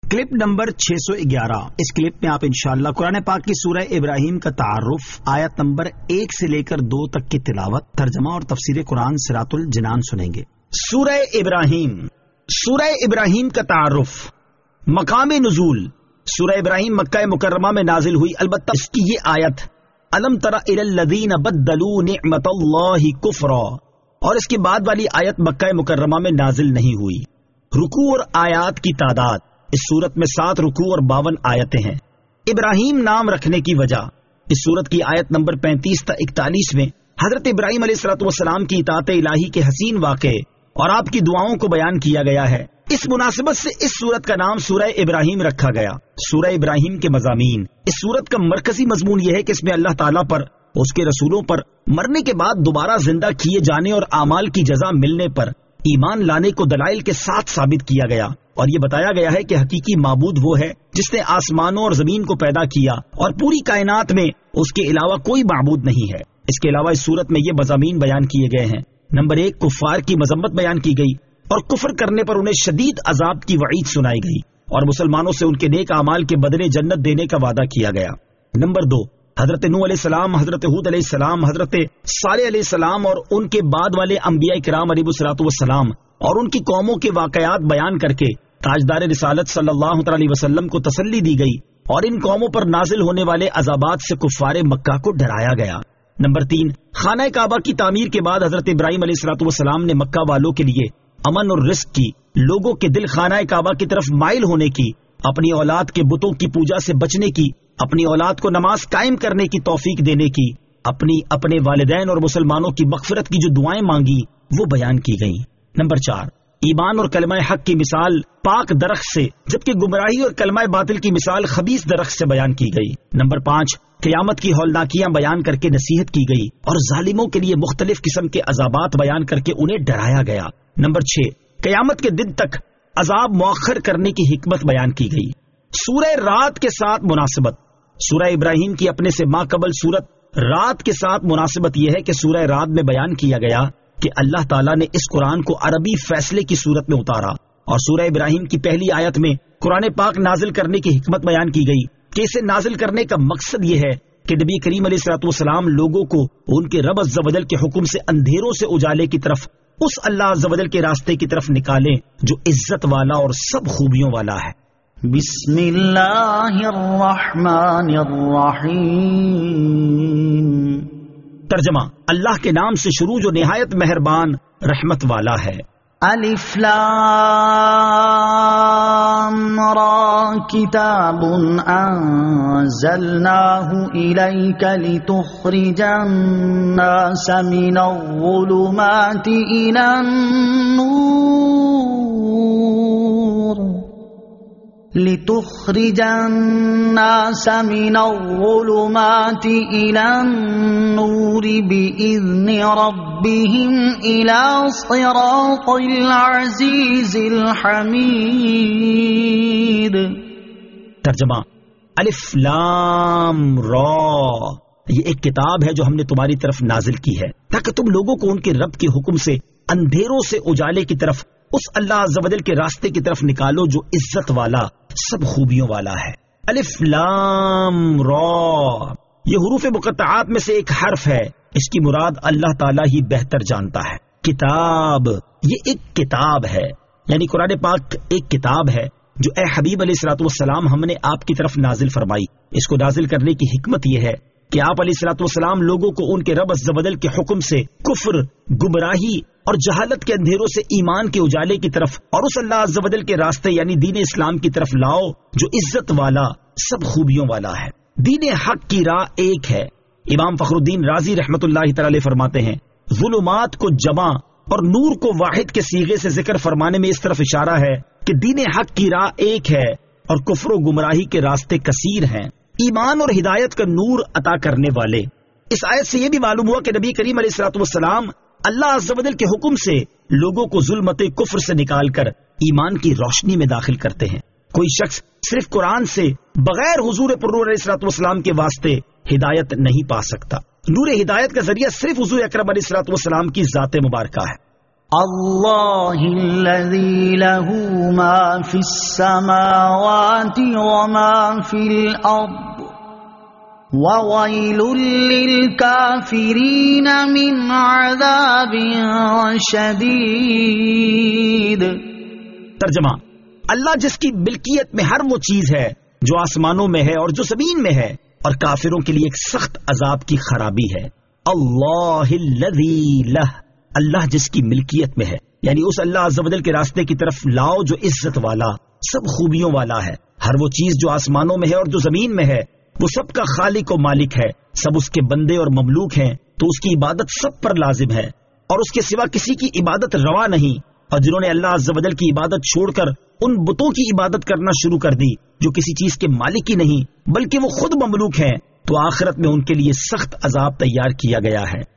Clip number 611۔ اس clip میں آپ انشاءاللہ قرآن پاک کی سورہ ابراہیم کا تعارف، آیت نمبر 1 سے لے کر 2 تک کی تلاوت، ترجمہ اور تفسیر قرآن صراط الجنان سنیں گے۔ سورہ ابراہیم کا تعارف۔ مقام نزول، سورہ ابراہیم مکہ مکرمہ میں نازل ہوئی، البتہ اس کی یہ آیت الم تر الی الذین بدلوا نعمت اللہ کفرا، اور اس کے بعد والی آیت مکہ مکرمہ میں نازل نہیں ہوئی۔ رکوع اور آیات کی تعداد، اس صورت میں 7 رکوع اور 52 آیتیں ہیں۔ ابراہیم نام رکھنے کی وجہ، اس صورت کی آیت نمبر 35 تا 41 میں حضرت ابراہیم علیہ السلام کی اطاعت الہی کے حسین واقعے اور آپ کی دعاؤں کو بیان کیا گیا ہے۔ اس مناسبت سے اس سورت کا نام سورہ ابراہیم رکھا گیا۔ سورہ ابراہیم کے مضامین، اس سورت کا مرکزی مضمون یہ ہے کہ اس میں اللہ تعالیٰ پر، اس کے رسولوں پر مرنے کے بعد دوبارہ زندہ کیے جانے اور اعمال کی جزا ملنے پر ایمان لانے کو دلائل کے ساتھ ثابت کیا گیا، اور یہ بتایا گیا ہے کہ حقیقی معبود وہ ہے جس نے آسمانوں اور زمین کو پیدا کیا اور پوری کائنات میں اس کے علاوہ کوئی معبود نہیں ہے۔ اس کے علاوہ اس صورت میں یہ مضامین بیان کیے گئے ہیں۔ نمبر 1، کفار کی مذمت بیان کی گئی اور کفر کرنے پر انہیں شدید عذاب کی وعید سنائی گئی، اور مسلمانوں سے ان کے نیک اعمال کے بدلے جنت دینے کا وعدہ کیا گیا۔ نمبر 2، حضرت نوح علیہ السلام، حضرت ہود علیہ السلام، حضرت صالح علیہ السلام اور ان کے بعد والے انبیاء کرام علیہ الصلوۃ والسلام اور ان کی قوموں کے واقعات بیان کر کے تاجدار رسالت صلی اللہ علیہ وسلم کو تسلی دی گئی، اور ان قوموں پر نازل ہونے والے عذابات سے کفار مکہ کو ڈرایا گیا۔ نمبر 3، خانہ کعبہ کی تعمیر کے بعد حضرت ابراہیم علیہ الصلوۃ والسلام نے مکہ والوں کے لیے امن اور رزق کی، لوگوں کے دل خانہ کعبہ کی طرف مائل ہونے کی، اپنی اولاد کے بتوں کی پوجا سے بچنے کی، اپنی اولاد کو نماز قائم کرنے کی توفیق دینے کی، اپنے والدین اور مسلمانوں کی مغفرت کی جو دعائیں مانگی وہ بیان کی گئیں۔ نمبر 4، ایمان اور کلمہ حق کی مثال پاک درخت سے، جبکہ گمراہی اور کلمہ باطل کی مثال خبیث درخت سے بیان کی گئی۔ نمبر 5، قیامت کی ہولناکیاں بیان کر کے نصیحت کی گئی اور ظالموں کے لیے مختلف قسم کے عذابات بیان کر کے انہیں ڈرایا گیا۔ نمبر 6، قیامت کے دن تک عذاب مؤخر کرنے کی حکمت بیان کی گئی۔ سورہ رات کے ساتھ مناسبت، سورہ ابراہیم کی اپنے سے ماقبل سورت رات کے ساتھ مناسبت یہ ہے کہ سورہ رات میں بیان کیا گیا کہ اللہ تعالیٰ نے اس قرآن کو عربی فیصلے کی صورت میں اتارا، اور سورہ ابراہیم کی پہلی آیت میں قرآن پاک نازل کرنے کی حکمت بیان کی گئی کہ اسے نازل کرنے کا مقصد یہ ہے کہ نبی کریم علیہ الصلوۃ والسلام لوگوں کو ان کے رب عز و جل کے حکم سے اندھیروں سے اجالے کی طرف، اس اللہ عز و جل کے راستے کی طرف نکالیں جو عزت والا اور سب خوبیوں والا ہے۔ بسم اللہ الرحمن الرحیم۔ ترجمہ، اللہ کے نام سے شروع جو نہایت مہربان رحمت والا ہے۔ الف لام را کتاب انزلناه الیک لتخرج الناس من الظلمات الی النور لتخرج الناس من الظلمات إلى النور بإذن ربهم إلى صراط العزيز الحميد۔ ترجمہ، الف لام را، یہ ایک کتاب ہے جو ہم نے تمہاری طرف نازل کی ہے تاکہ تم لوگوں کو ان کے رب کے حکم سے اندھیروں سے اجالے کی طرف، اس اللہ عز و جل کے راستے کی طرف نکالو جو عزت والا سب خوبیوں والا ہے۔ الف لام را، یہ حروف مقطعات میں سے ایک حرف ہے، اس کی مراد اللہ تعالیٰ ہی بہتر جانتا ہے۔ کتاب، یہ ایک کتاب ہے، یعنی قرآن پاک ایک کتاب ہے جو اے حبیب علیہ الصلوۃ والسلام ہم نے آپ کی طرف نازل فرمائی۔ اس کو نازل کرنے کی حکمت یہ ہے کہ آپ علیہ الصلوۃ والسلام لوگوں کو ان کے رب عز و جل کے حکم سے کفر، گمراہی اور جہالت کے اندھیروں سے ایمان کے اجالے کی طرف اور اس اللہ عز و جل کے راستے یعنی دین اسلام کی طرف لاؤ جو عزت والا سب خوبیوں والا ہے۔ دین حق کی راہ ایک ہے۔ امام فخر الدین رازی رحمت اللہ تعالی فرماتے ہیں، ظلمات کو جمع اور نور کو واحد کے صیغے سے ذکر فرمانے میں اس طرف اشارہ ہے کہ دین حق کی راہ ایک ہے اور کفر و گمراہی کے راستے کثیر ہیں۔ ایمان اور ہدایت کا نور عطا کرنے والے۔ اس آیت سے یہ بھی معلوم ہوا کہ نبی کریم علیہ الصلوۃ والسلام اللہ عز و جل کے حکم سے لوگوں کو ظلمت کفر سے نکال کر ایمان کی روشنی میں داخل کرتے ہیں۔ کوئی شخص صرف قرآن سے بغیر حضور پرنور علیہ الصلوۃ والسلام کے واسطے ہدایت نہیں پا سکتا۔ نور ہدایت کا ذریعہ صرف حضور اکرم علیہ الصلوۃ والسلام کی ذات مبارکہ ہے۔ اللہ الذی لہ ما فی السماوات وما فی الارض وویل للکافرین من عذاب شدید۔ ترجمہ: اللہ جس کی ملکیت میں ہر وہ چیز ہے جو آسمانوں میں ہے اور جو زمین میں ہے، اور کافروں کے لیے ایک سخت عذاب کی خرابی ہے۔ اللہ الذی لہ، اللہ جس کی ملکیت میں ہے، یعنی اس اللہ عز و جل کے راستے کی طرف لاؤ جو عزت والا، سب خوبیوں والا ہے۔ ہر وہ چیز جو آسمانوں میں ہے اور جو زمین میں ہے وہ سب کا خالق و مالک ہے، سب اس کے بندے اور مملوک ہیں، تو اس کی عبادت سب پر لازم ہے اور اس کے سوا کسی کی عبادت روا نہیں۔ اور جنہوں نے اللہ عز و جل کی عبادت چھوڑ کر ان بتوں کی عبادت کرنا شروع کر دی جو کسی چیز کے مالک ہی نہیں بلکہ وہ خود مملوک ہیں، تو آخرت میں ان کے لیے سخت عذاب تیار کیا گیا ہے۔